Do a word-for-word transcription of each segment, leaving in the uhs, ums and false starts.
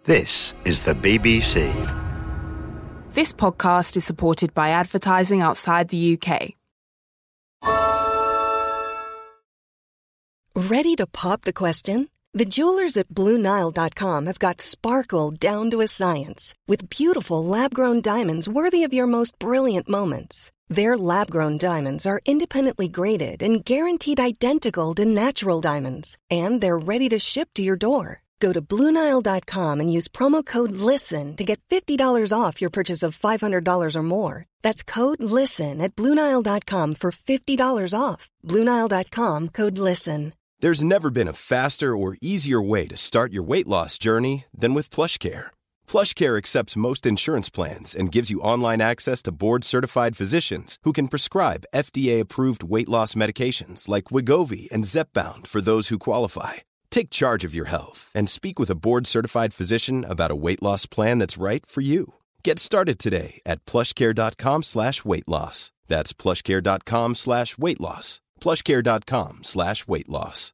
This is the B B C. This podcast is supported by advertising outside the U K. Ready to pop the question? The jewelers at Blue Nile dot com have got sparkle down to a science with beautiful lab-grown diamonds worthy of your most brilliant moments. Their lab-grown diamonds are independently graded and guaranteed identical to natural diamonds, and they're ready to ship to your door. Go to Blue Nile dot com and use promo code LISTEN to get fifty dollars off your purchase of five hundred dollars or more. That's code LISTEN at Blue Nile dot com for fifty dollars off. Blue Nile dot com, code LISTEN. There's never been a faster or easier way to start your weight loss journey than with PlushCare. PlushCare accepts most insurance plans and gives you online access to board-certified physicians who can prescribe F D A-approved weight loss medications like Wegovy and Zepbound for those who qualify. Take charge of your health and speak with a board-certified physician about a weight loss plan that's right for you. Get started today at plushcare.com slash weight loss. That's plushcare.com slash weight loss. plushcare.com slash weight loss.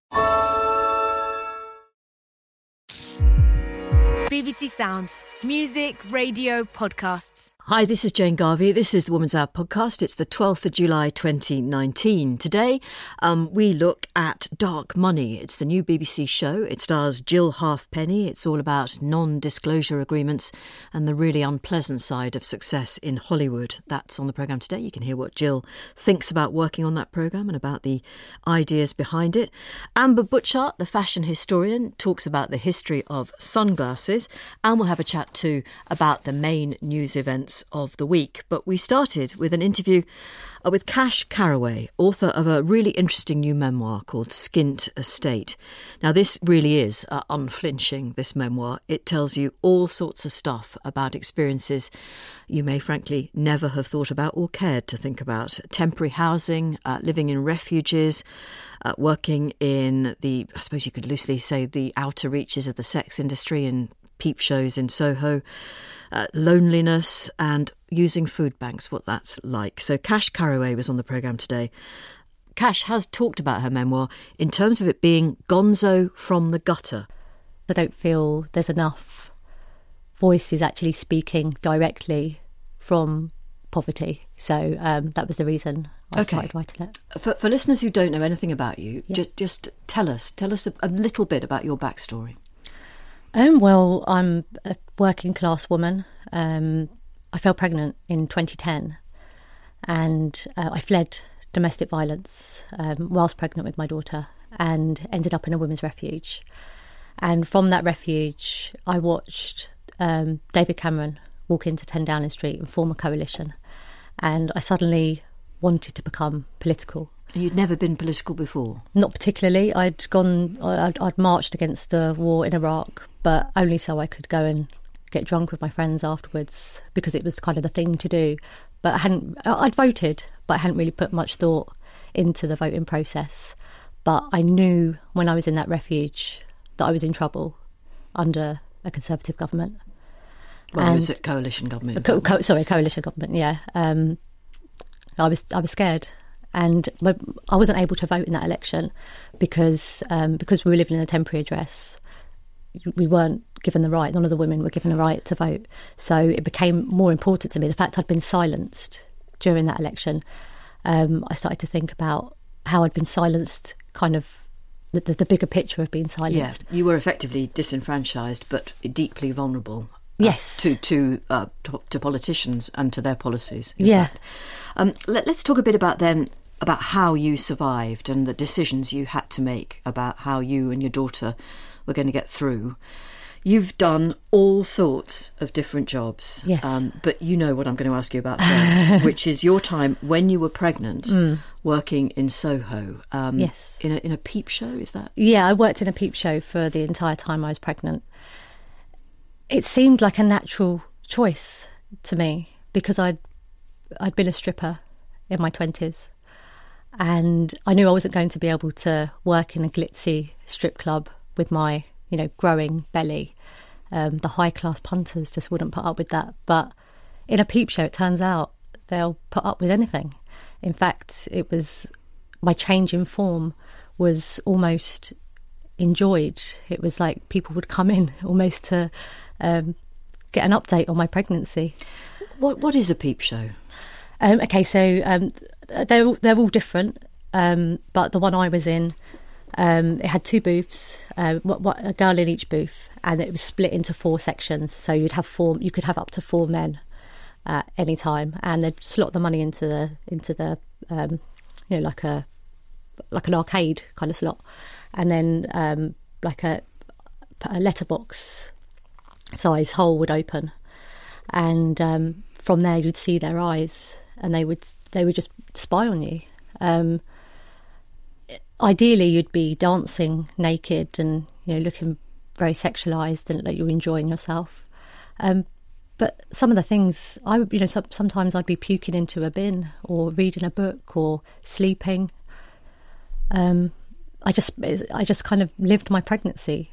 B B C Sounds. Music, radio, podcasts. Hi, this is Jane Garvey. This is the Woman's Hour podcast. It's the twelfth of July twenty nineteen. Today, um, we look at Dark Money. It's the new B B C show. It stars Jill Halfpenny. It's all about non-disclosure agreements and the really unpleasant side of success in Hollywood. That's on the programme today. You can hear what Jill thinks about working on that programme and about the ideas behind it. Amber Butchart, the fashion historian, talks about the history of sunglasses, and we'll have a chat too about the main news events of the week. But we started with an interview uh, with Cash Carraway, author of a really interesting new memoir called Skint Estate. Now, this really is uh, unflinching, this memoir. It tells you all sorts of stuff about experiences you may frankly never have thought about or cared to think about. Temporary housing, uh, living in refuges, uh, working in the, I suppose you could loosely say, the outer reaches of the sex industry and peep shows in Soho. Uh, loneliness and using food banks, what that's like. So Cash Carraway was on the programme today. Cash has talked about her memoir in terms of it being gonzo from the gutter. I don't feel there's enough voices actually speaking directly from poverty. So um, that was the reason I okay. started writing it. For, for listeners who don't know anything about you, yeah. just, just tell us, tell us a, a little bit about your backstory. Um, well, I'm a working class woman. Um, I fell pregnant in twenty ten and uh, I fled domestic violence um, whilst pregnant with my daughter and ended up in a women's refuge. And from that refuge, I watched um, David Cameron walk into ten Downing Street and form a coalition. And I suddenly wanted to become political. You'd never been political before? Not particularly. I'd gone, I'd, I'd marched against the war in Iraq, but only so I could go and get drunk with my friends afterwards because it was kind of the thing to do. But I hadn't, I'd voted, but I hadn't really put much thought into the voting process. But I knew when I was in that refuge that I was in trouble under a Conservative government. Well, was it coalition government? Co- co- sorry, coalition government, yeah. Um, I was I was scared. And I wasn't able to vote in that election because um, because we were living in a temporary address. We weren't given the right, none of the women were given the right to vote. So it became more important to me. The fact I'd been silenced during that election, um, I started to think about how I'd been silenced, kind of the, the, the bigger picture of being silenced. Yeah, you were effectively disenfranchised, but deeply vulnerable. Yes. Uh, to to, uh, to to politicians and to their policies. Yeah. Um, let, let's talk a bit about then, about how you survived and the decisions you had to make about how you and your daughter were going to get through. You've done all sorts of different jobs. Yes. Um, but you know what I'm going to ask you about first, which is your time when you were pregnant, mm. working in Soho. Um, yes. In a, in a peep show, is that? Yeah, I worked in a peep show for the entire time I was pregnant. It seemed like a natural choice to me because I'd I'd been a stripper in my twenties. And I knew I wasn't going to be able to work in a glitzy strip club with my, you know, growing belly. Um, the high-class punters just wouldn't put up with that. But in a peep show, it turns out they'll put up with anything. In fact, it was my change in form was almost enjoyed. It was like people would come in almost to um, get an update on my pregnancy. What What is a peep show? Um, okay, so um, they're all, they're all different, um, but the one I was in, um, it had two booths, uh, what, what, a girl in each booth, and it was split into four sections. So you'd have four, you could have up to four men at any time, and they'd slot the money into the into the um, you know like a like an arcade kind of slot, and then um, like a, a letterbox size hole would open, and um, from there you'd see their eyes, and they would they would just spy on you. Um, ideally, you'd be dancing naked and you know looking very sexualised and like you're enjoying yourself. Um, but some of the things I you know some, sometimes I'd be puking into a bin or reading a book or sleeping. Um, I just I just kind of lived my pregnancy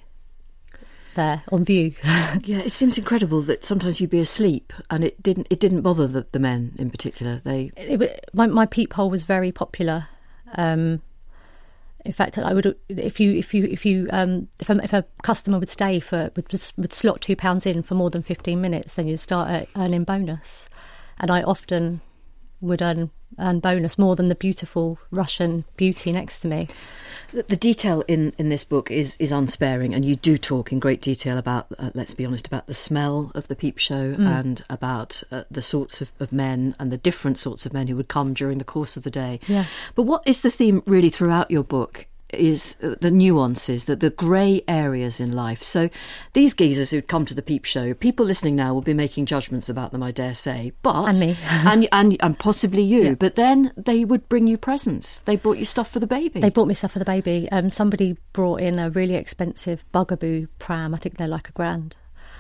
there on view. Yeah, it seems incredible that sometimes you'd be asleep and it didn't it didn't bother the, the men in particular. They it, it, my my peephole was very popular. Um, in fact, I would if you if you if you um, if a, if a customer would stay for would, would slot two pounds in for more than fifteen minutes, then you'd start earning bonus, and I often would earn earn bonus more than the beautiful Russian beauty next to me. The, the detail in, in this book is is unsparing, and you do talk in great detail about, uh, let's be honest, about the smell of the peep show mm. and about uh, the sorts of, of men and the different sorts of men who would come during the course of the day. Yeah. But what is the theme really throughout your book is uh, the nuances, the, the grey areas in life. So these geezers who'd come to the peep show, people listening now will be making judgments about them, I dare say. But and me. and, and and possibly you. Yeah. But then they would bring you presents. They brought you stuff for the baby. They bought me stuff for the baby. Um, somebody brought in a really expensive Bugaboo pram. I think they're like a grand.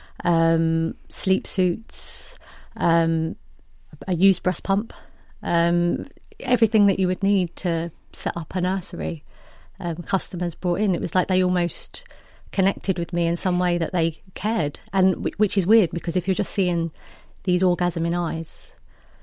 Um, sleep suits, um, a used breast pump, um, everything that you would need to set up a nursery. Um, customers brought in. It was like they almost connected with me in some way that they cared, and w- which is weird because if you're just seeing these orgasming eyes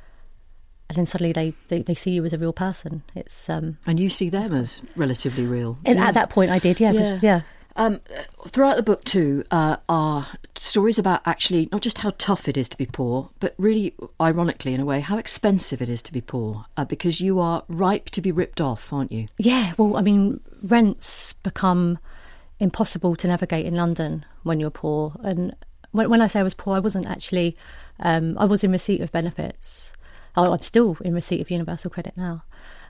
and then suddenly they, they, they see you as a real person, it's um, and you see them as relatively real. And yeah. At that point I did, yeah, yeah. yeah. Um, throughout the book too uh, are stories about actually not just how tough it is to be poor, but really, ironically in a way, how expensive it is to be poor, uh, because you are ripe to be ripped off, aren't you? Yeah, well, I mean, rents become impossible to navigate in London when you're poor. And when, when I say I was poor, I wasn't actually, um, I was in receipt of benefits. Oh, I'm still in receipt of universal credit now.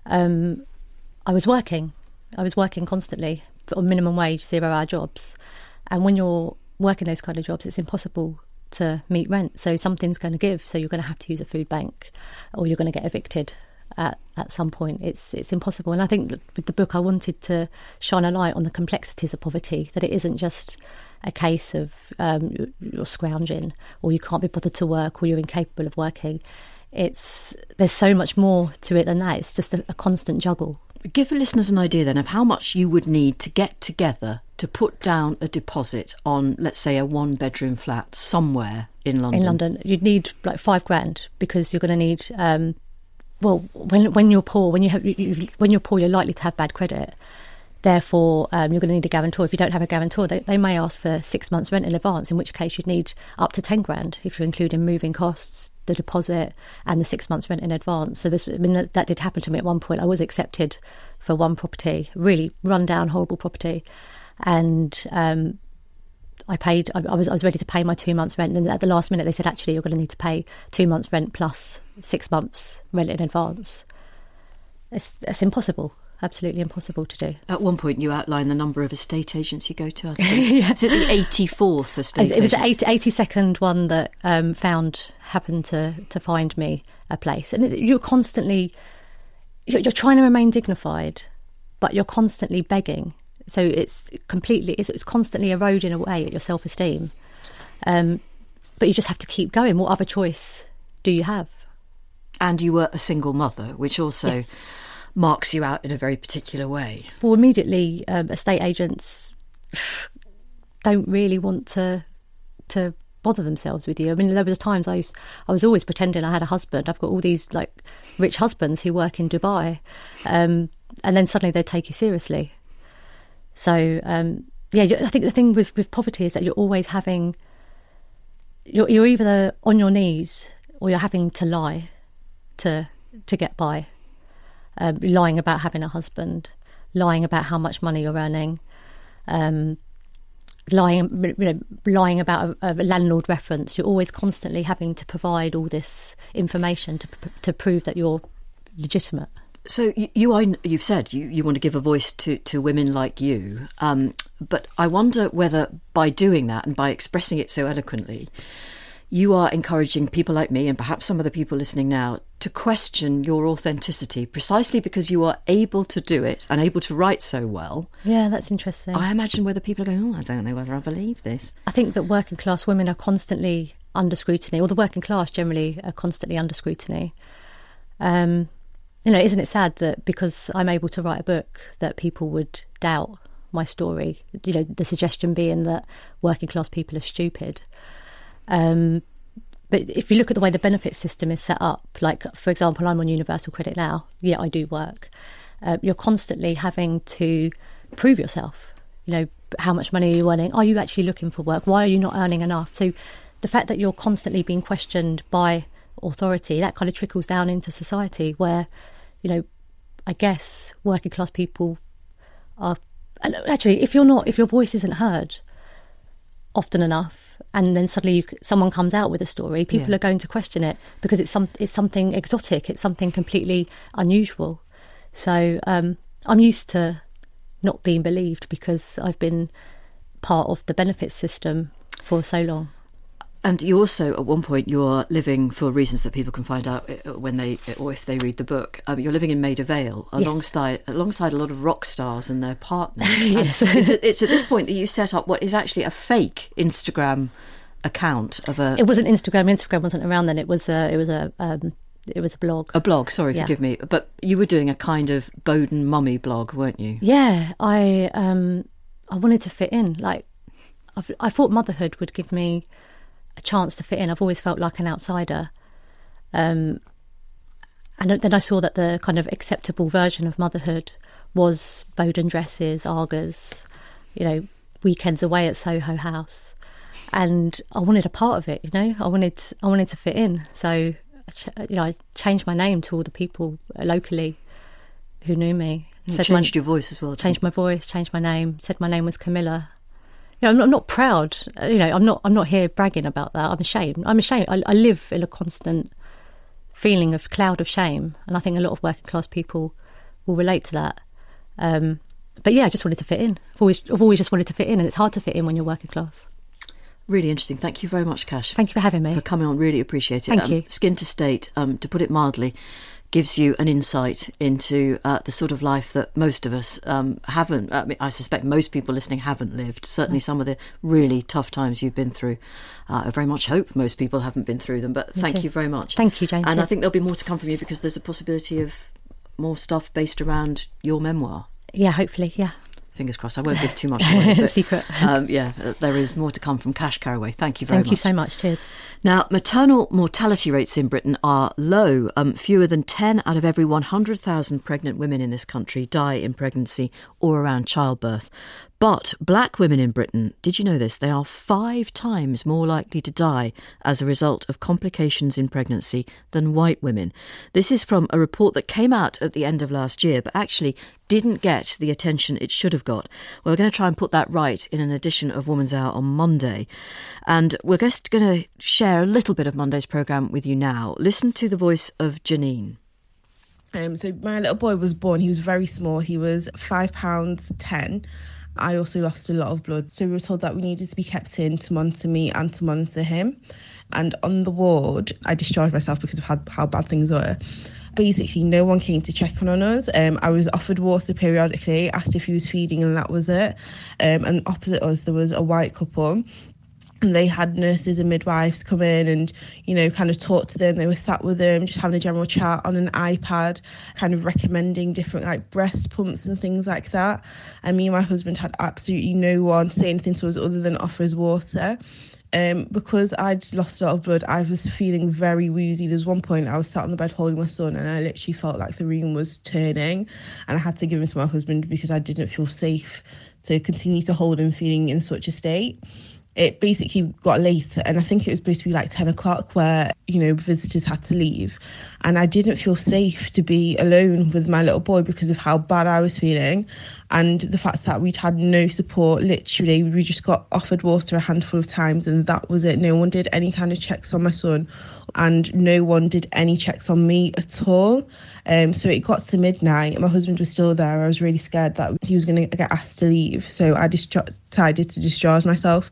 Um, I was working. I was working constantly on minimum wage, zero-hour jobs. And when you're working those kind of jobs, it's impossible to meet rent. So something's going to give. So you're going to have to use a food bank or you're going to get evicted at, at some point. It's it's impossible. And I think that with the book, I wanted to shine a light on the complexities of poverty, that it isn't just a case of um, you're scrounging or you can't be bothered to work or you're incapable of working. It's there's so much more to it than that. It's just a, a constant juggle. Give the listeners an idea then of how much you would need to get together to put down a deposit on, let's say, a one-bedroom flat somewhere in London. In London, you'd need like five grand because you're going to need. Um, well, when when you're poor, when you have you, when you're poor, you're likely to have bad credit. Therefore, um, you're going to need a guarantor. If you don't have a guarantor, they, they may ask for six months' rent in advance. In which case, you'd need up to ten grand if you're including moving costs, the deposit and the six months rent in advance. So this, I mean, that, that did happen to me at one point. I was accepted for one property, really run down, horrible property. And um, I paid, I, I was I was ready to pay my two months rent. And at the last minute, they said, actually, you're going to need to pay two months rent plus six months rent in advance. It's, it's impossible. Absolutely impossible to do. At one point, you outlined the number of estate agents you go to. I yeah. Is it the eighty-fourth estate? It was agent? the eighty-second one that um, found happened to to find me a place, and it, you're constantly you're, you're trying to remain dignified, but you're constantly begging. So it's completely it's, it's constantly eroding away at your self-esteem. Um, but you just have to keep going. What other choice do you have? And you were a single mother, which also. Yes. Marks you out in a very particular way. Well, immediately, um, estate agents don't really want to to bother themselves with you. I mean, there was times I used, I was always pretending I had a husband. I've got all these like rich husbands who work in Dubai, um, and then suddenly they take you seriously. So um, yeah, I think the thing with, with poverty is that you're always having you're, you're either on your knees or you're having to lie to to get by. Um, lying about having a husband, lying about how much money you're earning, um, lying, you know, lying about a, a landlord reference. You're always constantly having to provide all this information to to prove that you're legitimate. So you, you are, you've said you, you want to give a voice to, to women like you, um, but I wonder whether by doing that and by expressing it so eloquently, you are encouraging people like me and perhaps some of the people listening now to question your authenticity precisely because you are able to do it and able to write so well. Yeah, that's interesting. I imagine whether people are going, oh, I don't know whether I believe this. I think that working class women are constantly under scrutiny, or the working class generally are constantly under scrutiny. Um, you know, isn't it sad that because I'm able to write a book that people would doubt my story? You know, the suggestion being that working class people are stupid. Um, but if you look at the way the benefit system is set up, like, for example, I'm on Universal Credit now. Yeah, I do work. Uh, you're constantly having to prove yourself. You know, how much money are you earning? Are you actually looking for work? Why are you not earning enough? So the fact that you're constantly being questioned by authority, that kind of trickles down into society where, you know, I guess working class people are... And actually, if you're not, if your voice isn't heard often enough, and then suddenly you, someone comes out with a story, people yeah. are going to question it because it's some it's something exotic, it's something completely unusual. So um, I'm used to not being believed because I've been part of the benefits system for so long. And you also, at one point, you're living, for reasons that people can find out when they, or if they read the book, um, you're living in Maida Vale yes. alongside alongside a lot of rock stars and their partners. yes. And it's, it's at this point that you set up what is actually a fake Instagram account of a... It wasn't Instagram. Instagram wasn't around then. It was a, it was a, um, it was a blog. A blog, sorry, yeah. forgive me. But you were doing a kind of Bowden mummy blog, weren't you? Yeah, I um, I wanted to fit in. Like, I've, I thought motherhood would give me a chance to fit in. I've always felt like an outsider. Um, and then I saw that the kind of acceptable version of motherhood was Bowden dresses, Argos, you know, weekends away at Soho House. And I wanted a part of it, you know, I wanted, I wanted to fit in. So, you know, I changed my name to all the people locally who knew me. You said changed my, your voice as well. Changed my voice, changed my name, said my name was Camilla. You know, I'm not, I'm not proud. You know, I'm not. I'm not here bragging about that. I'm ashamed. I'm ashamed. I, I live in a constant feeling of cloud of shame, and I think a lot of working class people will relate to that. Um, but yeah, I just wanted to fit in. I've always, I've always just wanted to fit in, and it's hard to fit in when you're working class. Really interesting. Thank you very much, Cash. Thank you for having me. For coming on. Really appreciate it. Thank um, you. Skin to State, um, to put it mildly, gives you an insight into uh, the sort of life that most of us um, haven't, I mean, I suspect most people listening haven't lived. Certainly some of the really tough times you've been through. Uh, I very much hope most people haven't been through them, but Me thank too. you very much. Thank you, Jane. And Cheers. I think there'll be more to come from you because there's a possibility of more stuff based around your memoir. Yeah, hopefully, yeah. Fingers crossed. I won't give too much away. But, Secret. Um, yeah, there is more to come from Cash Carraway. Thank you very Thank much. you so much. Cheers. Now, maternal mortality rates in Britain are low. Um, fewer than ten out of every one hundred thousand pregnant women in this country die in pregnancy or around childbirth. But black women in Britain, did you know this? They are five times more likely to die as a result of complications in pregnancy than white women. This is from a report that came out at the end of last year, but actually didn't get the attention it should have got. We're going to try and put that right in an edition of Woman's Hour on Monday. And we're just going to share a little bit of Monday's programme with you now. Listen to the voice of Janine. Um, so my little boy was born, he was very small, he was five pounds ten. I also lost a lot of blood. So we were told that we needed to be kept in to monitor me and to monitor him. And on the ward, I discharged myself because of how, how bad things were. Basically, no one came to check on us. Um, I was offered water periodically, asked if he was feeding, and that was it. Um, and opposite us, there was a white couple. And they had nurses and midwives come in and, you know, kind of talk to them. They were sat with them, just having a general chat on an iPad, kind of recommending different, like, breast pumps and things like that. And me and my husband had absolutely no one say anything to us other than offer us water. Um, because I'd lost a lot of blood, I was feeling very woozy. There's one point I was sat on the bed holding my son and I literally felt like the room was turning, and I had to give him to my husband because I didn't feel safe to continue to hold him feeling in such a state. it basically got later, and I think it was supposed to be like ten o'clock where, you know, visitors had to leave. And I didn't feel safe to be alone with my little boy because of how bad I was feeling. And the fact that we'd had no support, literally, we just got offered water a handful of times and that was it. No one did any kind of checks on my son and no one did any checks on me at all. Um, so it got to midnight and my husband was still there. I was really scared that he was going to get asked to leave. So I just decided to discharge myself.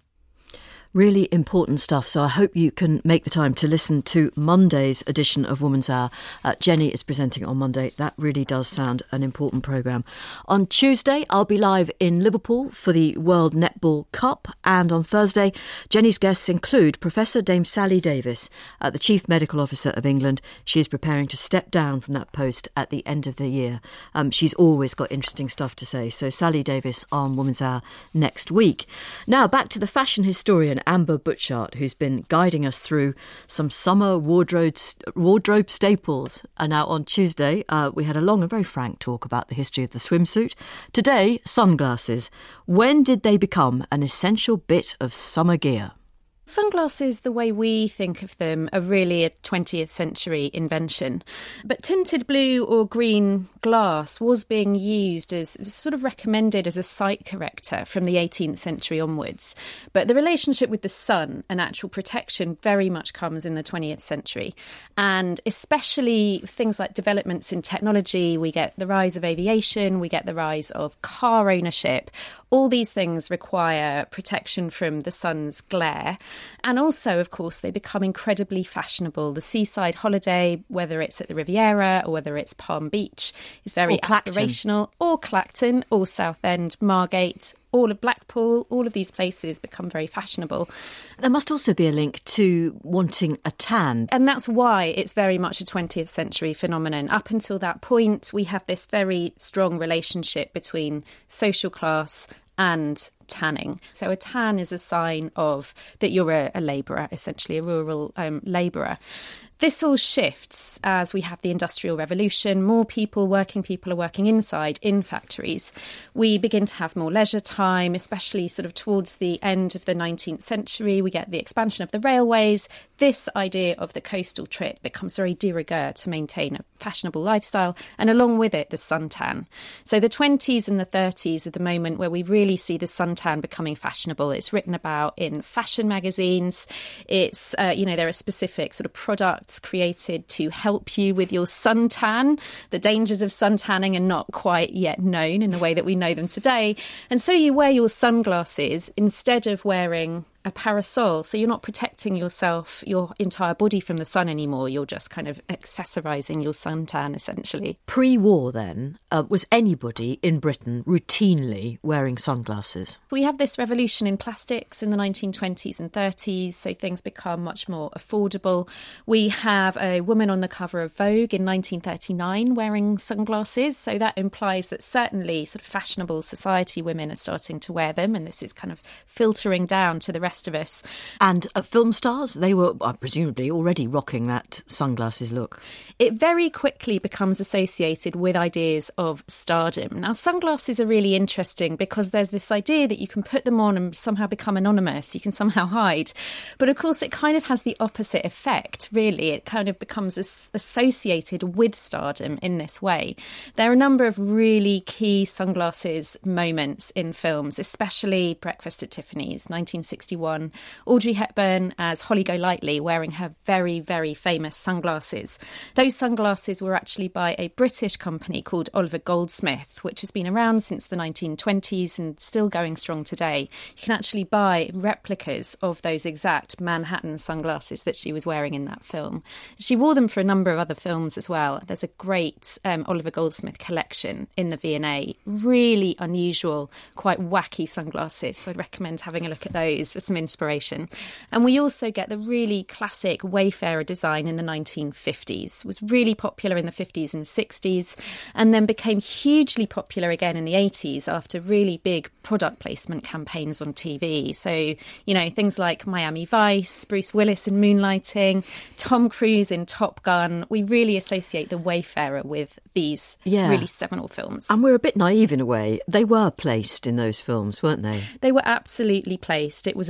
Really important stuff. So I hope you can make the time to listen to Monday's edition of Woman's Hour. Uh, Jenny is presenting on Monday. That really does sound an important programme. On Tuesday, I'll be live in Liverpool for the World Netball Cup. And on Thursday, Jenny's guests include Professor Dame Sally Davies, uh, the Chief Medical Officer of England. She is preparing to step down from that post at the end of the year. Um, she's always got interesting stuff to say. So Sally Davies on Woman's Hour next week. Now, back to the fashion historian Amber Butchart, who's been guiding us through some summer wardrobe wardrobe staples. And now on Tuesday, uh, we had a long and very frank talk about the history of the swimsuit. Today, sunglasses. When did they become an essential bit of summer gear? Sunglasses, the way we think of them, are really a twentieth century invention. But tinted blue or green glass was being used as sort of recommended as a sight corrector from the eighteenth century onwards. But the relationship with the sun and actual protection very much comes in the twentieth century. And especially things like developments in technology, we get the rise of aviation, we get the rise of car ownership. All these things require protection from the sun's glare. And also, of course, they become incredibly fashionable. The seaside holiday, whether it's at the Riviera or whether it's Palm Beach, is very aspirational. Or Clacton, or Southend, Margate, all of Blackpool, all of these places become very fashionable. There must also be a link to wanting a tan. And that's why it's very much a twentieth century phenomenon. Up until that point, we have this very strong relationship between social class and tanning. So a tan is a sign of that you're a, a labourer, essentially a rural um, labourer. This all shifts as we have the Industrial Revolution. More people, working people, are working inside, in factories. We begin to have more leisure time, especially sort of towards the end of the nineteenth century. We get the expansion of the railways. This idea of the coastal trip becomes very de rigueur to maintain a fashionable lifestyle, and along with it, the suntan. So the twenties and the thirties are the moment where we really see the suntan becoming fashionable. It's written about in fashion magazines. It's, uh, you know, there are specific sort of products created to help you with your suntan. The dangers of suntanning are not quite yet known in the way that we know them today. And so you wear your sunglasses instead of wearing a parasol. So you're not protecting yourself, your entire body from the sun anymore. You're just kind of accessorising your suntan, essentially. Pre-war, then, uh, was anybody in Britain routinely wearing sunglasses? We have this revolution in plastics in the nineteen twenties and thirties, so things become much more affordable. We have a woman on the cover of Vogue in nineteen thirty-nine wearing sunglasses, so that implies that certainly sort of fashionable society women are starting to wear them, and this is kind of filtering down to the rest of us. And uh, film stars, they were uh, presumably already rocking that sunglasses look. It very quickly becomes associated with ideas of stardom. Now, sunglasses are really interesting because there's this idea that you can put them on and somehow become anonymous, you can somehow hide. But of course, it kind of has the opposite effect, really. It kind of becomes as- associated with stardom in this way. There are a number of really key sunglasses moments in films, especially Breakfast at Tiffany's, nineteen sixty-one. Audrey Hepburn as Holly Golightly wearing her very, very famous sunglasses. Those sunglasses were actually by a British company called Oliver Goldsmith, which has been around since the nineteen twenties and still going strong today. You can actually buy replicas of those exact Manhattan sunglasses that she was wearing in that film. She wore them for a number of other films as well. There's a great um, Oliver Goldsmith collection in the V and A. Really unusual, quite wacky sunglasses. So I'd recommend having a look at those for some inspiration. And we also get the really classic Wayfarer design in the nineteen fifties. It was really popular in the fifties and sixties, and then became hugely popular again in the eighties after really big product placement campaigns on T V. So, you know, things like Miami Vice, Bruce Willis in Moonlighting, Tom Cruise in Top Gun. We really associate the Wayfarer with these yeah. really seminal films. And we're a bit naive in a way. They were placed in those films, weren't they? They were absolutely placed. It was a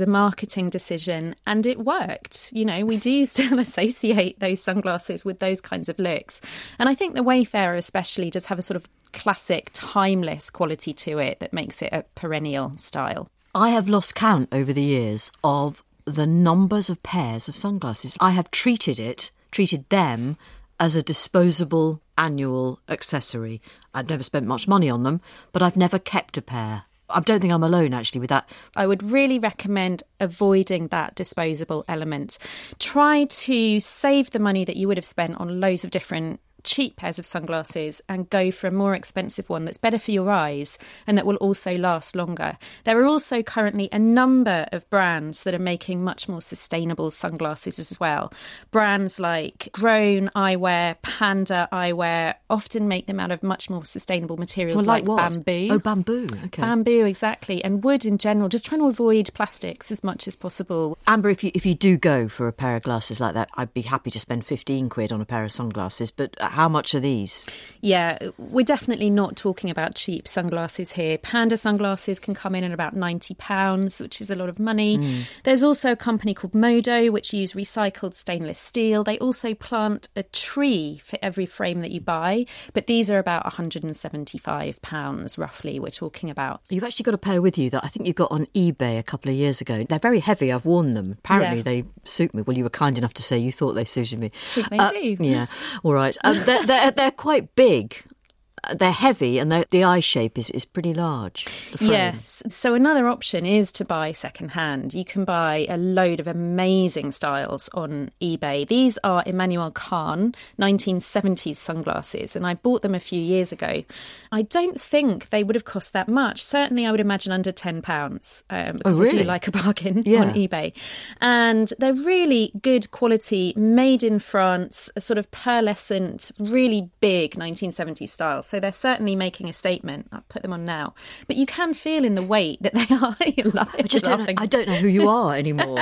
marketing decision, and it worked. You know, we do still associate those sunglasses with those kinds of looks. And I think the Wayfarer especially does have a sort of classic, timeless quality to it that makes it a perennial style. I have lost count over the years of the numbers of pairs of sunglasses. I have treated it, treated them as a disposable annual accessory. I've never spent much money on them, but I've never kept a pair. I don't think I'm alone, actually, with that. I would really recommend avoiding that disposable element. Try to save the money that you would have spent on loads of different cheap pairs of sunglasses and go for a more expensive one that's better for your eyes and that will also last longer. There are also currently a number of brands that are making much more sustainable sunglasses as well. Brands like Grown Eyewear, Panda Eyewear often make them out of much more sustainable materials, well, like, like what? bamboo. Oh, bamboo, okay. Bamboo, exactly. And wood in general, just trying to avoid plastics as much as possible. Amber, if you if you do go for a pair of glasses like that, I'd be happy to spend fifteen quid on a pair of sunglasses, but how much are these? Yeah, we're definitely not talking about cheap sunglasses here. Panda sunglasses can come in at about ninety pounds, which is a lot of money. Mm. There's also a company called Modo, which use recycled stainless steel. They also plant a tree for every frame that you buy, but these are about one hundred seventy-five pounds, roughly, we're talking about. You've actually got a pair with you that I think you got on eBay a couple of years ago. They're very heavy. I've worn them. Apparently yeah. they suit me. Well, you were kind enough to say you thought they suited me. I think they uh, do. Yeah. All right. Um, they're, they're, they're quite big. They're heavy and the eye shape is, is pretty large. Yes. So another option is to buy secondhand. You can buy a load of amazing styles on eBay. These are Emmanuel Khan nineteen seventies sunglasses, and I bought them a few years ago. I don't think they would have cost that much. Certainly, I would imagine under ten pounds um, because oh, really? I do like a bargain yeah. on eBay. And they're really good quality, made in France, a sort of pearlescent, really big nineteen seventies style. So they're certainly making a statement. I'll put them on now. But you can feel in the weight that they are. I just don't know, I don't know who you are anymore.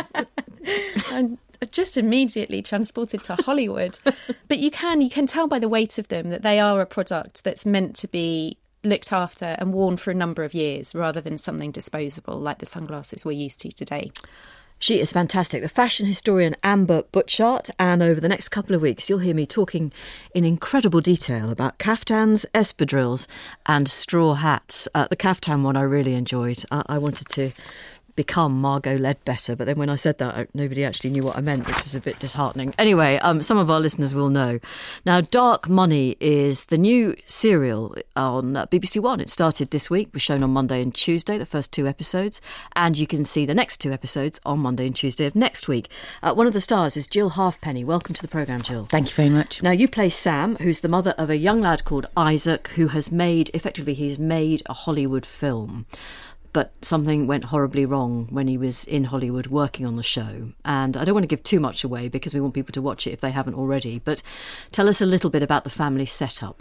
I'm just immediately transported to Hollywood. But you can, you can tell by the weight of them that they are a product that's meant to be looked after and worn for a number of years rather than something disposable like the sunglasses we're used to today. She is fantastic, the fashion historian Amber Butchart, and over the next couple of weeks you'll hear me talking in incredible detail about caftans, espadrilles and straw hats. Uh, the caftan one I really enjoyed. I, I wanted to become Margot Ledbetter, but then when I said that, nobody actually knew what I meant, which was a bit disheartening. Anyway, um, some of our listeners will know. Now, Dark Money is the new serial on uh, B B C One. It started this week, was shown on Monday and Tuesday, the first two episodes, and you can see the next two episodes on Monday and Tuesday of next week. Uh, one of the stars is Jill Halfpenny. Welcome to the programme, Jill. Thank you very much. Now, you play Sam, who's the mother of a young lad called Isaac, who has made, effectively, he's made a Hollywood film. But something went horribly wrong when he was in Hollywood working on the show. And I don't want to give too much away because we want people to watch it if they haven't already. But tell us a little bit about the family setup.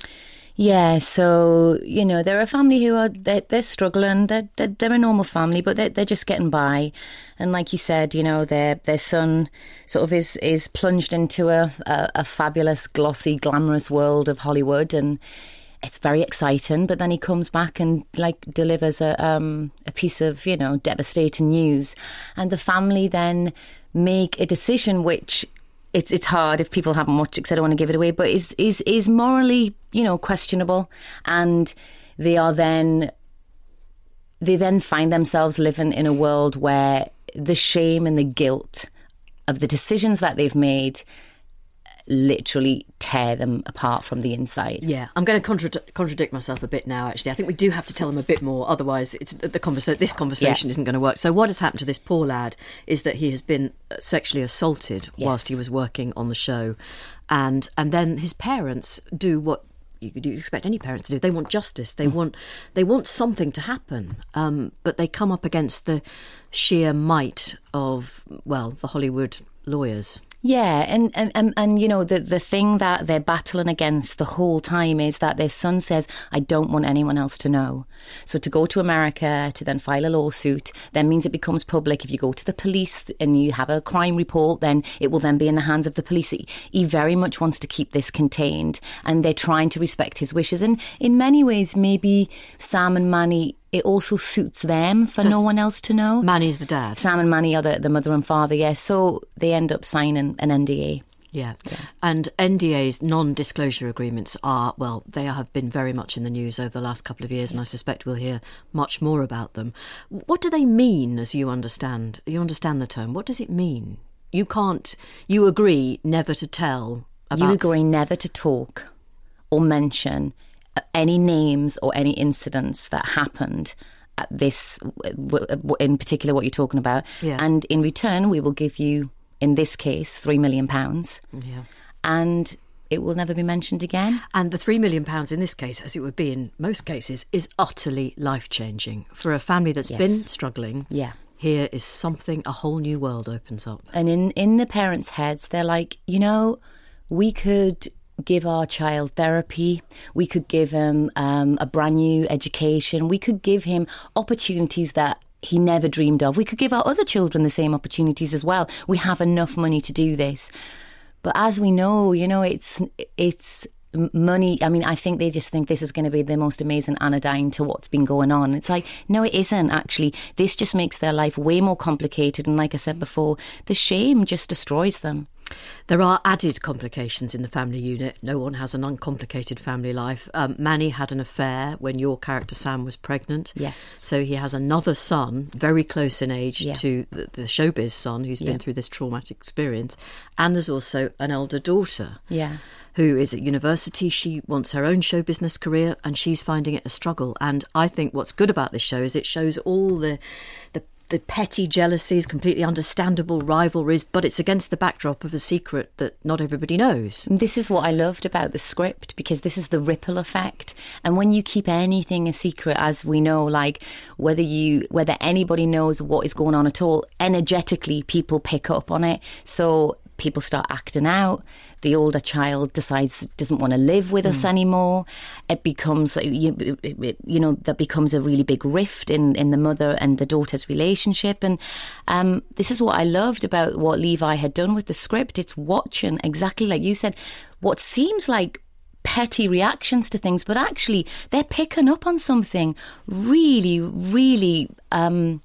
Yeah, so, you know, they're a family who are, they're, they're struggling. They're, they're, they're a normal family, but they're, they're just getting by. And like you said, you know, their their son sort of is, is plunged into a, a, a fabulous, glossy, glamorous world of Hollywood. And it's very exciting, but then he comes back and like delivers a um, a piece of, you know, devastating news. And the family then make a decision which it's it's hard if people haven't watched it because I don't want to give it away, but is is is morally, you know, questionable. And they are then they then find themselves living in a world where the shame and the guilt of the decisions that they've made literally tear them apart from the inside. Yeah, I'm going to contradict, contradict myself a bit now, actually. I think we do have to tell them a bit more, otherwise it's the conversa- this conversation yeah. isn't going to work. So what has happened to this poor lad is that he has been sexually assaulted yes. whilst he was working on the show. And and then his parents do what you could expect any parents to do. They want justice. They mm. want they want something to happen. Um, but they come up against the sheer might of, well, the Hollywood lawyers. Yeah, and, and, and, and you know, the, the thing that they're battling against the whole time is that their son says, I don't want anyone else to know. So to go to America, to then file a lawsuit, then means it becomes public. If you go to the police and you have a crime report, then it will then be in the hands of the police. He, he very much wants to keep this contained, and they're trying to respect his wishes. And in many ways, maybe Sam and Manny it also suits them for no one else to know. Manny's the dad. Sam and Manny are the, the mother and father, yeah. So they end up signing an N D A. Yeah. yeah. And N D As, non-disclosure agreements, are, well, they have been very much in the news over the last couple of years, and I suspect we'll hear much more about them. What do they mean, as you understand? You understand the term. What does it mean? You can't, you agree never to tell about... You agree never to talk or mention any names or any incidents that happened at this, in particular what you're talking about. Yeah. And in return, we will give you, in this case, three million pounds. Yeah. And it will never be mentioned again. And the three million pounds in this case, as it would be in most cases, is utterly life-changing. For a family that's Yes. been struggling, yeah. here is something, a whole new world opens up. And in, in the parents' heads, they're like, you know, we could give our child therapy, we could give him um, a brand new education, we could give him opportunities that he never dreamed of. We could give our other children the same opportunities as well. We have enough money to do this. But as we know, you know, it's it's money. I mean, I think they just think this is going to be the most amazing anodyne to what's been going on. It's like, no, it isn't actually. This just makes their life way more complicated. And like I said before, the shame just destroys them. There are added complications in the family unit. No one has an uncomplicated family life. Um, Manny had an affair when your character Sam was pregnant. Yes. So he has another son, very close in age Yeah. to the, the showbiz son who's Yeah. been through this traumatic experience. And there's also an elder daughter. Yeah. Who is at university. She wants her own show business career and she's finding it a struggle. And I think what's good about this show is it shows all the the, the petty jealousies, completely understandable rivalries, but it's against the backdrop of a secret that not everybody knows. And this is what I loved about the script, because this is the ripple effect. And when you keep anything a secret, as we know, like whether you whether anybody knows what is going on at all, energetically people pick up on it. So people start acting out. The older child decides that doesn't want to live with mm. us anymore. It becomes, you, you know, that becomes a really big rift in, in the mother and the daughter's relationship. And um, this is what I loved about what Levi had done with the script. It's watching, exactly like you said, what seems like petty reactions to things, but actually they're picking up on something really, really... Um,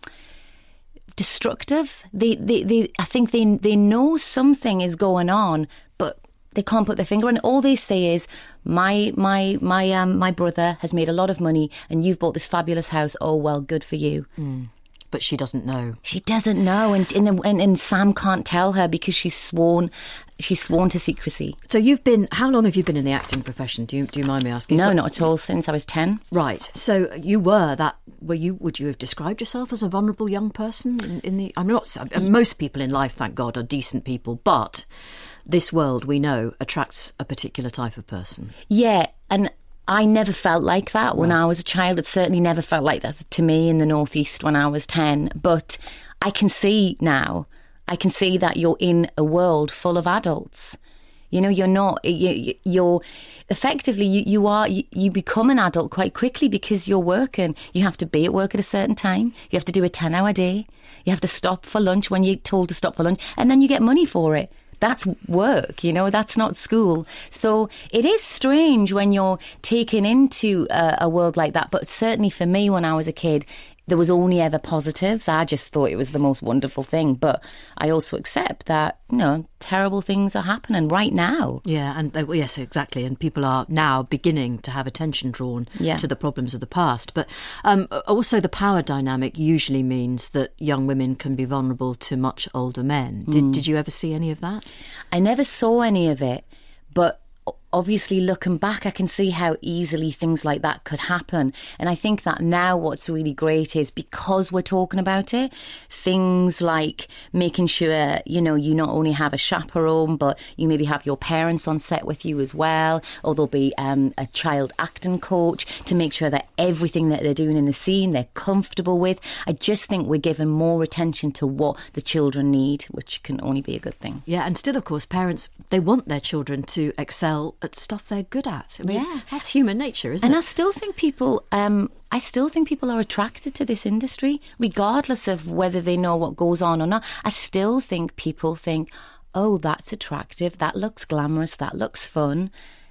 destructive. They, they, they, I think they, they know something is going on, but they can't put their finger on it. All they say is, my, my, my, um, my brother has made a lot of money, and you've bought this fabulous house. Oh well, good for you. Mm. But she doesn't know. She doesn't know, and and, and and Sam can't tell her because she's sworn. She's sworn to secrecy. So you've been. How long have you been in the acting profession? Do you do you mind me asking? No, not at all. Since I was ten. Right. So you were that. Were you? Would you have described yourself as a vulnerable young person in, in the? I'm not. Most people in life, thank God, are decent people, but this world we know attracts a particular type of person. Yeah, and I never felt like that when I was a child. It certainly never felt like that to me in the Northeast when I was ten. But I can see now, I can see that you're in a world full of adults. You know, you're not, you, you're effectively, you, you are, you, you become an adult quite quickly because you're working. You have to be at work at a certain time. You have to do a ten hour day. You have to stop for lunch when you're told to stop for lunch. And then you get money for it. That's work, you know, that's not school. So it is strange when you're taken into a, a world like that. But certainly for me, when I was a kid, there was only ever positives. I just thought it was the most wonderful thing. But I also accept that, you know, terrible things are happening right now. Yeah, and uh, yes, exactly. And people are now beginning to have attention drawn yeah. to the problems of the past. But um, also the power dynamic usually means that young women can be vulnerable to much older men. Did, mm. did you ever see any of that? I never saw any of it, but obviously looking back, I can see how easily things like that could happen. And I think that now what's really great is because we're talking about it, things like making sure, you know, you not only have a chaperone, but you maybe have your parents on set with you as well, or there'll be um, a child acting coach to make sure that everything that they're doing in the scene, they're comfortable with. I just think we're giving more attention to what the children need, which can only be a good thing. Yeah, and still, of course, parents, they want their children to excel at stuff they're good at. I mean, yeah. that's human nature, isn't and it? And I still think people, um, I still think people are attracted to this industry, regardless of whether they know what goes on or not. I still think people think, oh, that's attractive, that looks glamorous, that looks fun.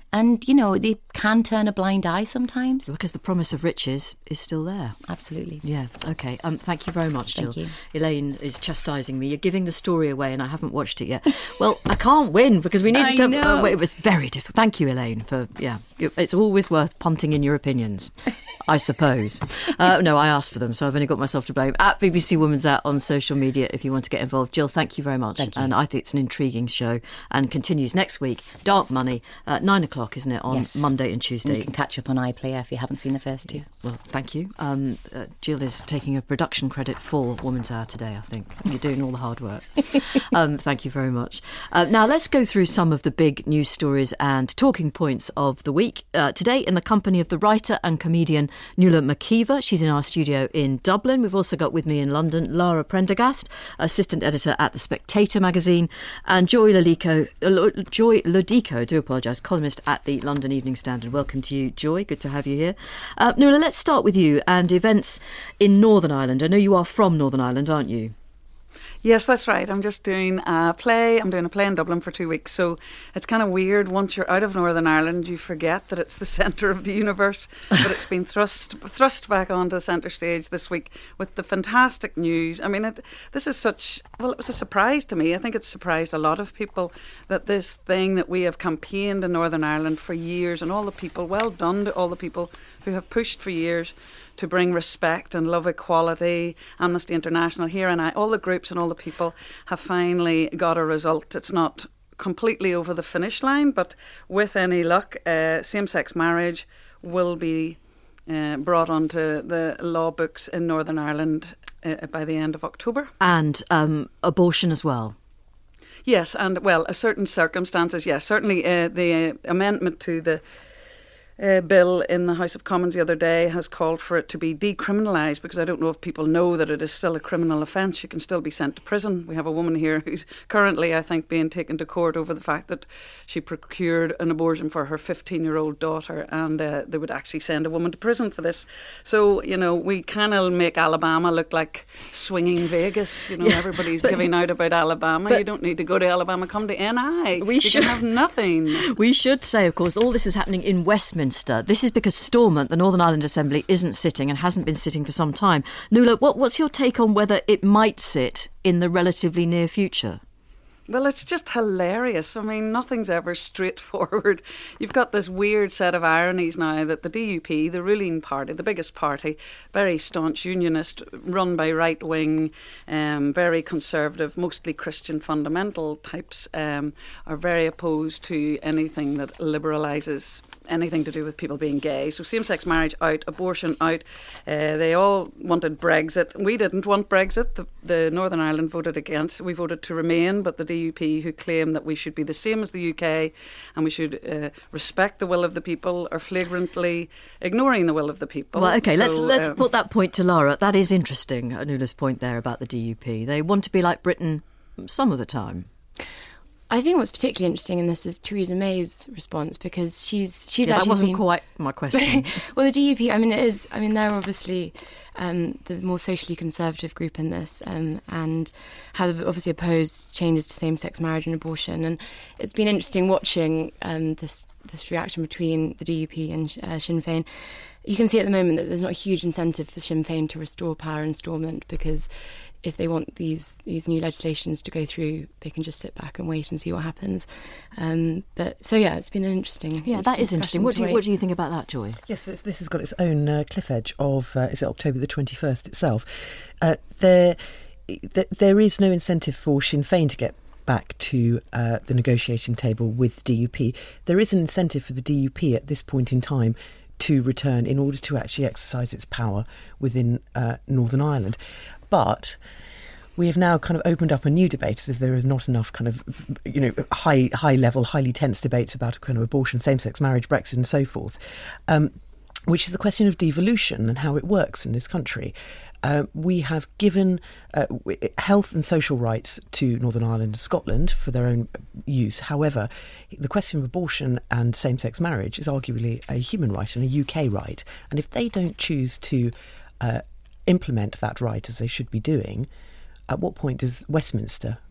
And, you know, they can turn a blind eye sometimes. Because the promise of riches is still there. Absolutely. Yeah, OK. Um, thank you very much, Jill. Thank you. Elaine is chastising me. You're giving the story away and I haven't watched it yet. Well, I can't win because we needed I to... know. Oh, it was very difficult. Thank you, Elaine, for, yeah. It's always worth punting in your opinions, I suppose. Uh, no, I asked for them, so I've only got myself to blame. At B B C Women's Hour on social media if you want to get involved. Jill, thank you very much. Thank you. And I think it's an intriguing show and continues next week. Dark Money, uh, nine o'clock, isn't it, on Yes. Monday and Tuesday. And you can catch up on iPlayer if you haven't seen the first two. Well, thank you. Um, uh, Jill is taking a production credit for Woman's Hour today, I think. You're doing all the hard work. um, thank you very much. Uh, now, let's go through some of the big news stories and talking points of the week. Uh, today, in the company of the writer and comedian Nuala McKeever. She's in our studio in Dublin. We've also got with me in London Lara Prendergast, assistant editor at The Spectator magazine, and Joy Lodico, uh, Joy Lodico, I do apologise, columnist at the London Evening Standard. Welcome to you, Joy. Good to have you here. Uh, Nuala, let's start with you and events in Northern Ireland. I know you are from Northern Ireland, aren't you? Yes, that's right. I'm just doing a play. I'm doing a play in Dublin for two weeks. So it's kind of weird. Once you're out of Northern Ireland, you forget that it's the centre of the universe. But it's been thrust thrust back onto centre stage this week with the fantastic news. I mean, it, this is such... Well, it was a surprise to me. I think it's surprised a lot of people that this thing that we have campaigned in Northern Ireland for years, and all the people, well done to all the people who have pushed for years to bring respect and love equality, Amnesty International, Here and I, all the groups and all the people have finally got a result. It's not completely over the finish line, but with any luck, uh, same-sex marriage will be uh, brought onto the law books in Northern Ireland uh, by the end of October. And um, abortion as well. Yes, and well, a certain circumstances, yes. Certainly uh, the uh, amendment to the Uh, bill in the House of Commons the other day has called for it to be decriminalised, because I don't know if people know that it is still a criminal offence. You can still be sent to prison. We have a woman here who's currently, I think, being taken to court over the fact that she procured an abortion for her fifteen-year-old daughter, and uh, they would actually send a woman to prison for this. So, you know, we kind of make Alabama look like swinging Vegas. You know, yeah, everybody's but, giving out about Alabama. You don't need to go to Alabama. Come to N I. We you should can have nothing. We should say, of course, all this was happening in Westminster. This is because Stormont, the Northern Ireland Assembly, isn't sitting and hasn't been sitting for some time. Nuala, what, what's your take on whether it might sit in the relatively near future? Well, it's just hilarious. I mean, nothing's ever straightforward. You've got this weird set of ironies now that the D U P, the ruling party, the biggest party, very staunch unionist, run by right-wing, um, very conservative, mostly Christian fundamental types, um, are very opposed to anything that liberalises anything to do with people being gay. So same-sex marriage out, abortion out. Uh, they all wanted Brexit. We didn't want Brexit. The, the Northern Ireland voted against. We voted to remain, but the D U P, who claim that we should be the same as the U K and we should uh, respect the will of the people, are flagrantly ignoring the will of the people. Well, OK, so, let's let's um, put that point to Lara. That is interesting, Nuala's point there about the D U P. They want to be like Britain some of the time. I think what's particularly interesting in this is Theresa May's response, because she's she's yeah, actually that wasn't been, quite my question. Well, the D U P, I mean, it is. I mean, they're obviously um, the more socially conservative group in this, um, and have obviously opposed changes to same-sex marriage and abortion. And it's been interesting watching um, this this reaction between the D U P and uh, Sinn Féin. You can see at the moment that there's not a huge incentive for Sinn Féin to restore power in Stormont, because if they want these these new legislations to go through, they can just sit back and wait and see what happens. Um, but so yeah, it's been an interesting. Yeah, interesting that is interesting. What do you, what do you think about that, Joy? Yes, this has got its own uh, cliff edge of uh, is it October the twenty-first itself. Uh, there, th- there is no incentive for Sinn Féin to get back to uh, the negotiating table with D U P. There is an incentive for the D U P at this point in time to return in order to actually exercise its power within uh, Northern Ireland. But we have now kind of opened up a new debate, as if there is not enough kind of, you know, high high level, highly tense debates about kind of abortion, same-sex marriage, Brexit and so forth, um, which is a question of devolution and how it works in this country. Uh, we have given uh, health and social rights to Northern Ireland and Scotland for their own use. However, the question of abortion and same-sex marriage is arguably a human right and a U K right. And if they don't choose to uh, implement that right as they should be doing, at what point does Westminster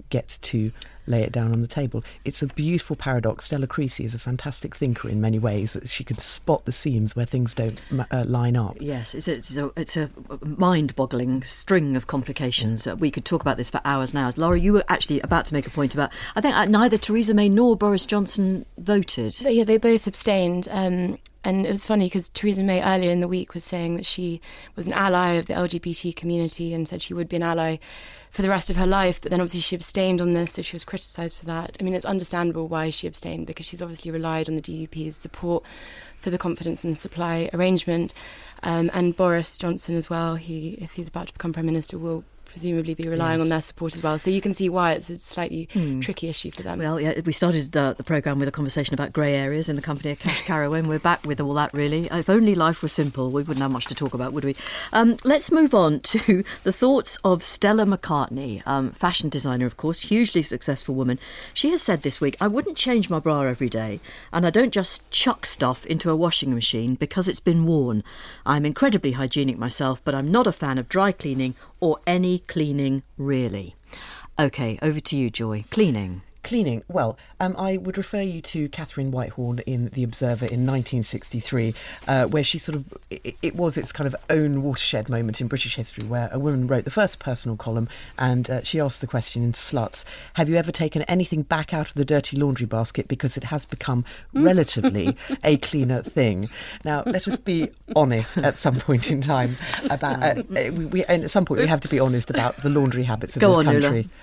get to lay it down on the table. It's a beautiful paradox. Stella Creasy is a fantastic thinker in many ways, that she can spot the seams where things don't uh, line up. Yes, it's a, it's a, it's a mind-boggling string of complications. Uh, we could talk about this for hours and hours. Laura, you were actually about to make a point about, I think uh, neither Theresa May nor Boris Johnson voted. But yeah, they both abstained. Um, and it was funny because Theresa May earlier in the week was saying that she was an ally of the L G B T community and said she would be an ally for the rest of her life, but then obviously she abstained on this, so she was criticised for that. I mean, it's understandable why she abstained, because she's obviously relied on the D U P's support for the confidence and supply arrangement. Um, and Boris Johnson as well, he, if he's about to become Prime Minister, will presumably be relying yes. on their support as well. So you can see why it's a slightly mm. tricky issue for them. Well, yeah, we started uh, the programme with a conversation about grey areas in the company of Cash Carraway. We're back with all that, really. If only life were simple, we wouldn't have much to talk about, would we? Um, let's move on to the thoughts of Stella McCartney, um, fashion designer, of course, hugely successful woman. She has said this week, I wouldn't change my bra every day, and I don't just chuck stuff into a washing machine because it's been worn. I'm incredibly hygienic myself, but I'm not a fan of dry cleaning or any cleaning, really. OK, over to you, Joy. Cleaning. Cleaning. Well, um, I would refer you to Catherine Whitehorn in The Observer in nineteen sixty-three, uh, where she sort of, it, it was its kind of own watershed moment in British history, where a woman wrote the first personal column, and uh, she asked the question in Sluts, have you ever taken anything back out of the dirty laundry basket because it has become relatively a cleaner thing? Now, let us be honest at some point in time about, uh, we, we, and at some point we have to be honest about the laundry habits of Go this on, country. Nuala.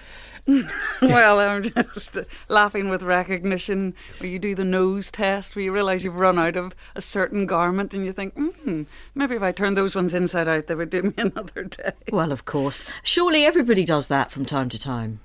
Well, I'm just laughing with recognition where you do the nose test, where you realise you've run out of a certain garment and you think, hmm, maybe if I turned those ones inside out, they would do me another day. Well, of course. Surely everybody does that from time to time.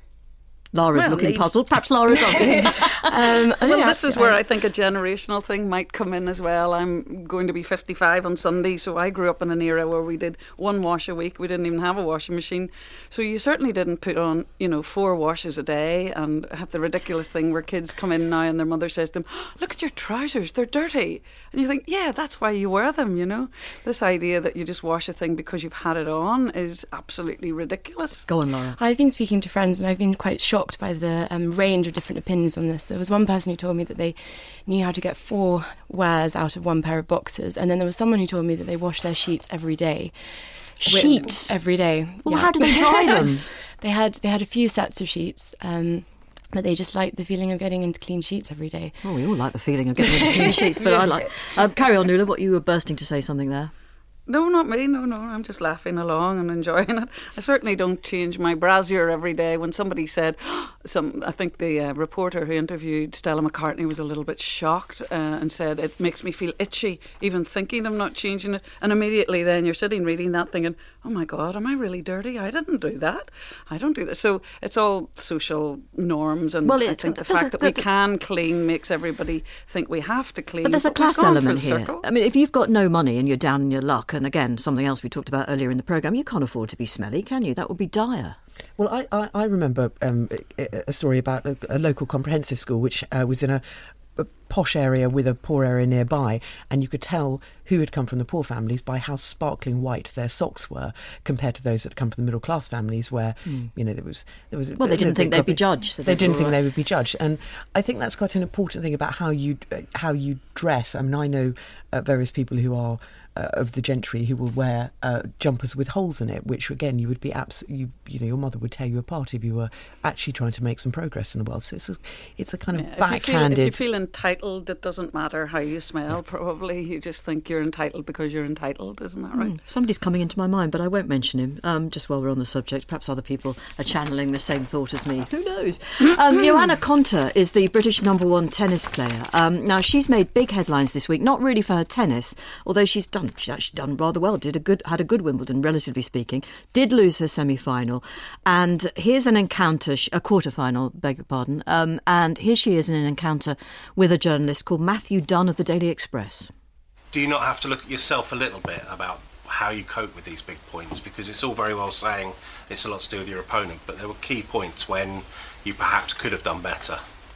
Laura's well, looking least... puzzled. Perhaps Laura doesn't. um, well, this is where I think a generational thing might come in as well. I'm going to be fifty-five on Sunday, so I grew up in an era where we did one wash a week. We didn't even have a washing machine. So you certainly didn't put on, you know, four washes a day and have the ridiculous thing where kids come in now and their mother says to them, oh, look at your trousers, they're dirty. And you think, yeah, that's why you wear them, you know. This idea that you just wash a thing because you've had it on is absolutely ridiculous. Go on, Laura. I've been speaking to friends and I've been quite shocked by the um, range of different opinions on this. There was one person who told me that they knew how to get four wears out of one pair of boxers, and then there was someone who told me that they wash their sheets every day. Sheets? Every day. Well, yeah. how do they dry them? they had they had a few sets of sheets, um, but they just liked the feeling of getting into clean sheets every day. Oh, we all like the feeling of getting into clean sheets, but I like... Um, carry on, Nuala, what you were bursting to say something there. No, not me. No, no. I'm just laughing along and enjoying it. I certainly don't change my brassiere every day. When somebody said, some, I think the uh, reporter who interviewed Stella McCartney was a little bit shocked uh, and said, it makes me feel itchy, even thinking I'm not changing it. And immediately then you're sitting reading that thinking, oh my God, am I really dirty? I didn't do that. I don't do that. So it's all social norms. And well, I think the fact a, that we can clean makes everybody think we have to clean. But there's a but class element here. Circle. I mean, if you've got no money and you're down in your luck, and again, something else we talked about earlier in the programme, you can't afford to be smelly, can you? That would be dire. Well, I, I, I remember um, a story about a, a local comprehensive school which uh, was in a, a posh area with a poor area nearby, and you could tell who had come from the poor families by how sparkling white their socks were compared to those that come from the middle class families, where mm. you know there was there was well they didn't think they'd be judged. So they didn't think they would be judged, and I think that's quite an important thing about how you uh, how you dress. I mean, I know uh, various people who are. Uh, of the gentry who will wear uh, jumpers with holes in it, which again you would be abs- you you know your mother would tear you apart if you were actually trying to make some progress in the world. So it's a, it's a kind of yeah, backhanded. If you, feel, if you feel entitled, it doesn't matter how you smell. Yeah. Probably you just think you're entitled because you're entitled, isn't that right? Mm. Somebody's coming into my mind, but I won't mention him. Um, just while we're on the subject, perhaps other people are channeling the same thought as me. Who knows? um, Johanna Konta is the British number one tennis player. Um, now she's made big headlines this week, not really for her tennis, although she's done. She's actually done rather well, did a good, had a good Wimbledon, relatively speaking, did lose her semi-final. And here's an encounter, a quarter-final, beg your pardon, um, and here she is in an encounter with a journalist called Matthew Dunn of the Daily Express. Do you not have to look at yourself a little bit about how you cope with these big points? Because it's all very well saying it's a lot to do with your opponent, but there were key points when you perhaps could have done better.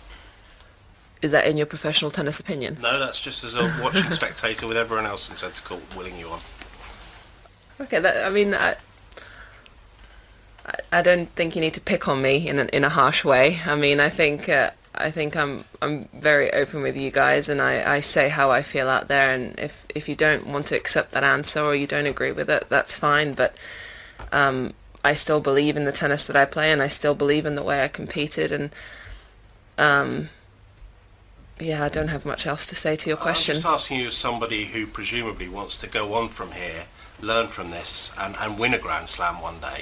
Is that in your professional tennis opinion? No, that's just as a watching spectator with everyone else in centre court willing you on. Okay, that, I mean, I, I don't think you need to pick on me in a, in a harsh way. I mean, I think uh, I think I'm I'm very open with you guys, and I, I say how I feel out there. And if if you don't want to accept that answer or you don't agree with it, that's fine. But um, I still believe in the tennis that I play, and I still believe in the way I competed. And um, yeah, I don't have much else to say to your question. I'm just asking you as somebody who presumably wants to go on from here, learn from this, and, and win a Grand Slam one day.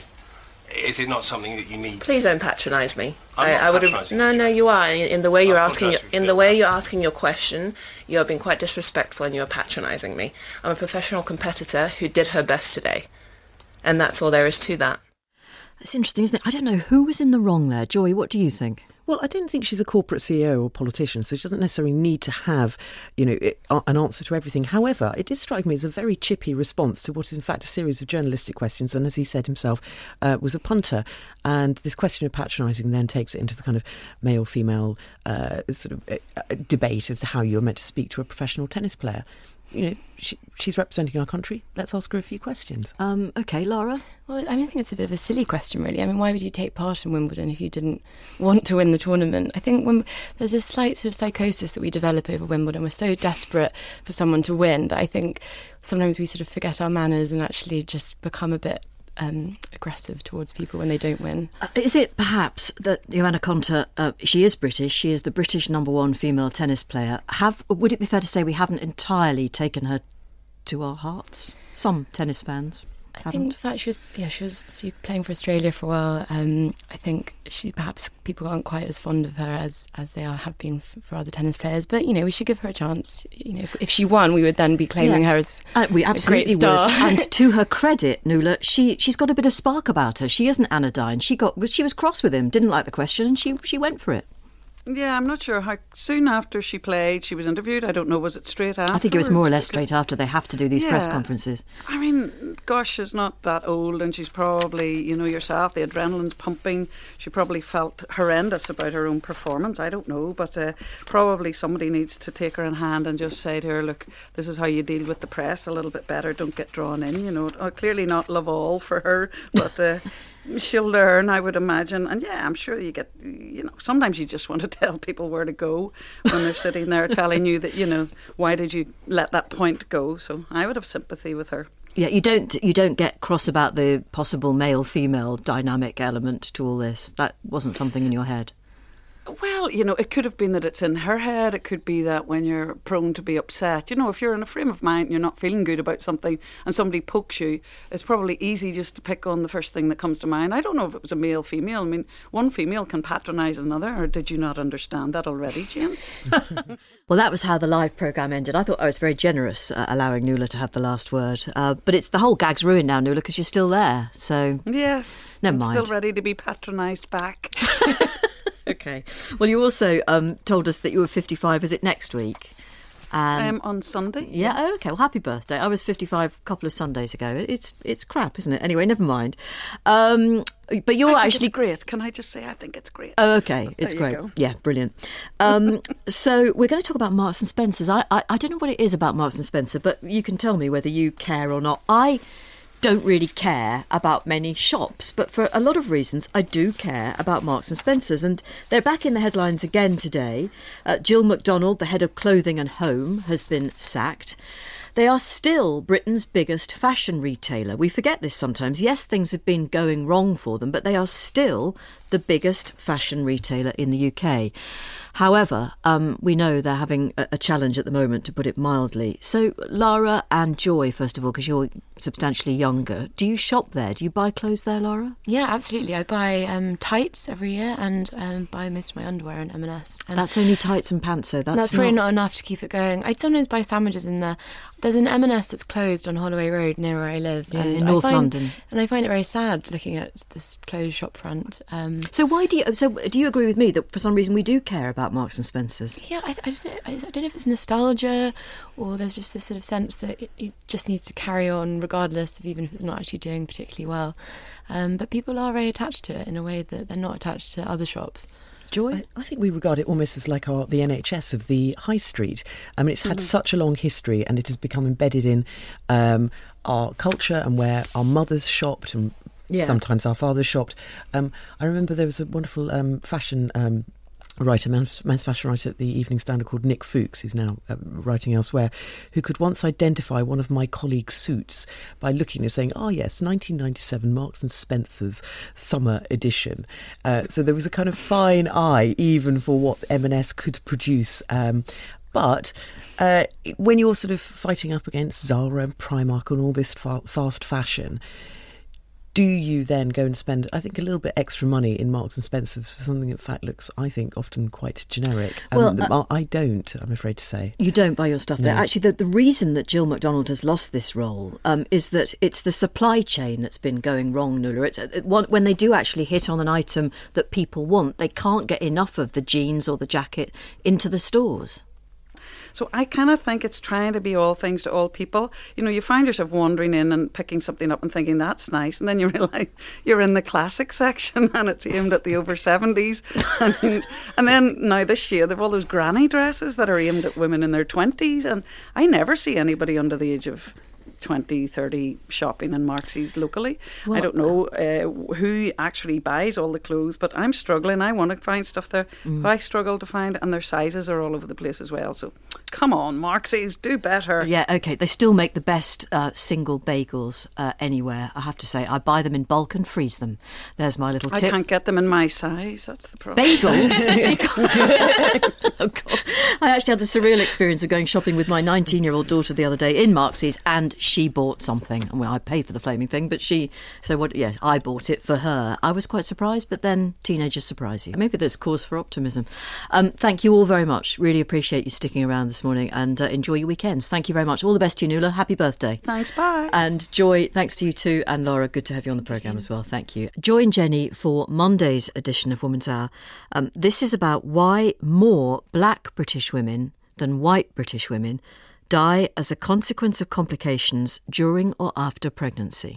Is it not something that you need? Please don't patronise me. I'm I, not I would have. patronising No, you. no, you are. In, in the way you're I asking, your, apologise if you in feel the way that. you're asking your question, you're being quite disrespectful and you're patronising me. I'm a professional competitor who did her best today, and that's all there is to that. It's interesting, isn't it? I don't know who was in the wrong there. Joy, what do you think? Well, I don't think she's a corporate C E O or politician, so she doesn't necessarily need to have, you know, it, uh, an answer to everything. However, it did strike me as a very chippy response to what is in fact a series of journalistic questions, and as he said himself, uh, was a punter. And this question of patronising then takes it into the kind of male-female uh, sort of uh, debate as to how you're meant to speak to a professional tennis player. You know, she, she's representing our country. Let's ask her a few questions. Um, OK, Lara? Well, I mean, I think it's a bit of a silly question, really. I mean, why would you take part in Wimbledon if you didn't want to win the tournament? I think when there's this slight sort of psychosis that we develop over Wimbledon. We're so desperate for someone to win that I think sometimes we sort of forget our manners and actually just become a bit Um, aggressive towards people when they don't win. Uh, is it perhaps that Johanna Konta, uh, she is British, she is the British number one female tennis player. Have Would it be fair to say we haven't entirely taken her to our hearts? Some tennis fans I haven't. think the fact she was, yeah, she was obviously playing for Australia for a while. Um, I think she perhaps people aren't quite as fond of her as, as they are have been f- for other tennis players. But you know, we should give her a chance. You know, if, if she won, we would then be claiming Yeah. her as Uh, we a absolutely great star. would. And to her credit, Nuala, she she's got a bit of spark about her. She isn't anodyne. She got she was cross with him, didn't like the question, and she she went for it. Yeah, I'm not sure how soon after she played she was interviewed. I don't know, was it straight after? I think it was more or less straight after. They have to do these Yeah. press conferences. I mean, gosh, she's not that old, and she's probably, you know, yourself, the adrenaline's pumping. She probably felt horrendous about her own performance. I don't know, but uh, probably somebody needs to take her in hand and just say to her, look, this is how you deal with the press a little bit better. Don't get drawn in, you know. Uh, clearly not love all for her, but... Uh, she'll learn, I would imagine. And yeah, I'm sure you get, you know, sometimes you just want to tell people where to go when they're sitting there telling you that, you know, why did you let that point go? So I would have sympathy with her. Yeah, you don't you don't get cross about the possible male-female dynamic element to all this. That wasn't something in your head. Well, you know, it could have been that it's in her head. It could be that when you're prone to be upset, you know, if you're in a frame of mind and you're not feeling good about something and somebody pokes you, it's probably easy just to pick on the first thing that comes to mind. I don't know if it was a male, female. I mean, one female can patronise another, or did you not understand that already, Jane? Well, that was how the live programme ended. I thought I was very generous uh, allowing Nuala to have the last word. Uh, but it's the whole gag's ruined now, Nuala, because you're still there. So Yes. Never I'm mind. still ready to be patronised back. OK. Well, you also um, told us that you were fifty-five. Is it next week? Um, on Sunday. Yeah, oh, OK. Well, happy birthday. I was fifty-five a couple of Sundays ago. It's it's crap, isn't it? Anyway, never mind. Um, but you're I think actually... it's great. Can I just say I think it's great? Oh, OK. It's There you great. go. Yeah, brilliant. Um, so we're going to talk about Marks and Spencer's. I, I, I don't know what it is about Marks and Spencer, but you can tell me whether you care or not. I... don't really care about many shops, but for a lot of reasons I do care about Marks and Spencer's, and they're back in the headlines again today. Uh, Jill McDonald, the head of clothing and home, has been sacked. They are still Britain's biggest fashion retailer. We forget this sometimes. Yes, things have been going wrong for them, but they are still the biggest fashion retailer in the U K. However, um, we know they're having a, a challenge at the moment, to put it mildly. So, Lara and Joy, first of all, because you're substantially younger, do you shop there? Do you buy clothes there, Lara? Yeah, absolutely. I buy um, tights every year and um, buy most of my underwear in M and S. And That's only tights and pants, though. That's, that's not... probably not enough to keep it going. I sometimes buy sandwiches in there. There's an M and S that's closed on Holloway Road near where I live. Yeah, and in North I find, London. And I find it very sad looking at this closed shop front. Um, So why do you? So do you agree with me that for some reason we do care about Marks and Spencer's? Yeah, I, I, don't know, I don't know if it's nostalgia or there's just this sort of sense that it, it just needs to carry on regardless of even if it's not actually doing particularly well. Um, but people are very attached to it in a way that they're not attached to other shops. Joy? I, I think we regard it almost as like our, the N H S of the high street. I mean, it's had Mm-hmm. such a long history, and it has become embedded in um, our culture and where our mothers shopped and Yeah. Sometimes our fathers shopped. Um, I remember there was a wonderful um, fashion um, writer, men's, men's fashion writer at the Evening Standard called Nick Fuchs, who's now uh, writing elsewhere, who could once identify one of my colleagues' suits by looking and saying, oh yes, nineteen ninety-seven Marks and Spencer's summer edition. Uh, so there was a kind of fine eye even for what M and S could produce. Um, But uh, when you're sort of fighting up against Zara and Primark and all this fa- fast fashion, do you then go and spend, I think, a little bit extra money in Marks and Spencer's for something that, in fact, looks, I think, often quite generic? Well, um, uh, I don't, I'm afraid to say. You don't buy your stuff No. there. Actually, the, the reason that Jill McDonald has lost this role um, is that it's the supply chain that's been going wrong, Nuala. It's, it, when they do actually hit on an item that people want, they can't get enough of the jeans or the jacket into the stores. So I kind of think it's trying to be all things to all people. You know, you find yourself wandering in and picking something up and thinking that's nice, and then you realise you're in the classic section and it's aimed at the over seventies. And, and then now this year they've all those granny dresses that are aimed at women in their twenties, and I never see anybody under the age of twenty, thirty shopping in Marksy's locally. Well, I don't know uh, who actually buys all the clothes, but I'm struggling. I want to find stuff there. Mm. I struggle to find, and their sizes are all over the place as well. So come on, Marksy's, do better. Yeah, okay. They still make the best uh, single bagels uh, anywhere, I have to say. I buy them in bulk and freeze them. There's my little tip. I can't get them in my size. That's the problem. Bagels? Oh, God. I actually had the surreal experience of going shopping with my nineteen-year-old daughter the other day in Marksy's, and she bought something. Well, I paid for the flaming thing, but she... So, what? Yeah, I bought it for her. I was quite surprised, but then teenagers surprise you. Maybe there's cause for optimism. Um, thank you all very much. Really appreciate you sticking around this morning, and uh, enjoy your weekends. Thank you very much. All the best to you, Nuala. Happy birthday. Thanks, bye. And Joy, thanks to you too. And Laura, good to have you on the programme as well. Thank you. Joy and Jenny for Monday's edition of Woman's Hour. Um, this is about why more black British women than white British women die as a consequence of complications during or after pregnancy.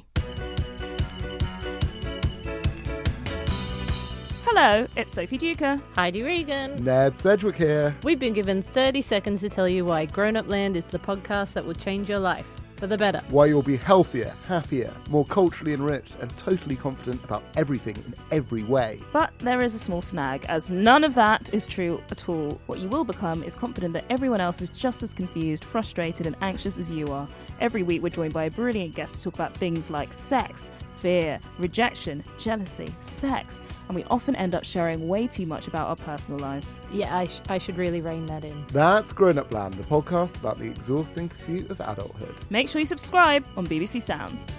Hello, it's Sophie Duker. Heidi Regan. Ned Sedgwick here. We've been given thirty seconds to tell you why Grown Up Land is the podcast that will change your life. For the better. Why you'll be healthier, happier, more culturally enriched and totally confident about everything in every way. But there is a small snag, as none of that is true at all. What you will become is confident that everyone else is just as confused, frustrated and anxious as you are. Every week we're joined by a brilliant guest to talk about things like sex, fear, rejection, jealousy, sex, and we often end up sharing way too much about our personal lives. Yeah, I, sh- I should really rein that in. That's Grown Up Land, the podcast about the exhausting pursuit of adulthood. Make sure you subscribe on B B C Sounds.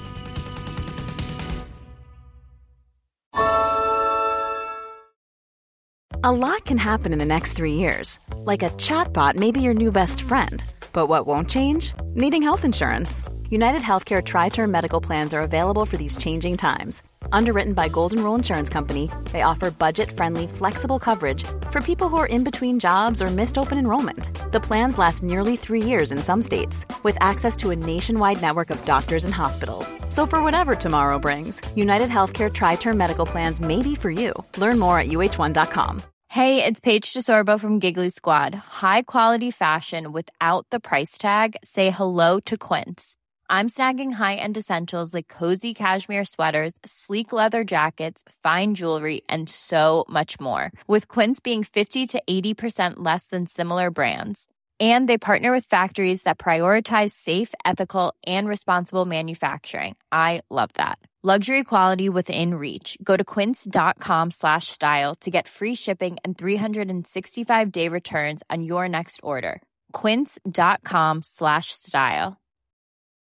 A lot can happen in the next three years. Like a chatbot may be your new best friend. But what won't change? Needing health insurance. United Healthcare Tri-Term Medical Plans are available for these changing times. Underwritten by Golden Rule Insurance Company, they offer budget-friendly, flexible coverage for people who are in between jobs or missed open enrollment. The plans last nearly three years in some states, with access to a nationwide network of doctors and hospitals. So for whatever tomorrow brings, United Healthcare Tri-Term Medical Plans may be for you. Learn more at U H one dot com. Hey, it's Paige DeSorbo from Giggly Squad. High quality fashion without the price tag. Say hello to Quince. I'm snagging high-end essentials like cozy cashmere sweaters, sleek leather jackets, fine jewelry, and so much more. With Quince being fifty to eighty percent less than similar brands. And they partner with factories that prioritize safe, ethical, and responsible manufacturing. I love that. Luxury quality within reach. Go to quince.com slash style to get free shipping and three sixty-five day returns on your next order. Quince.com slash style.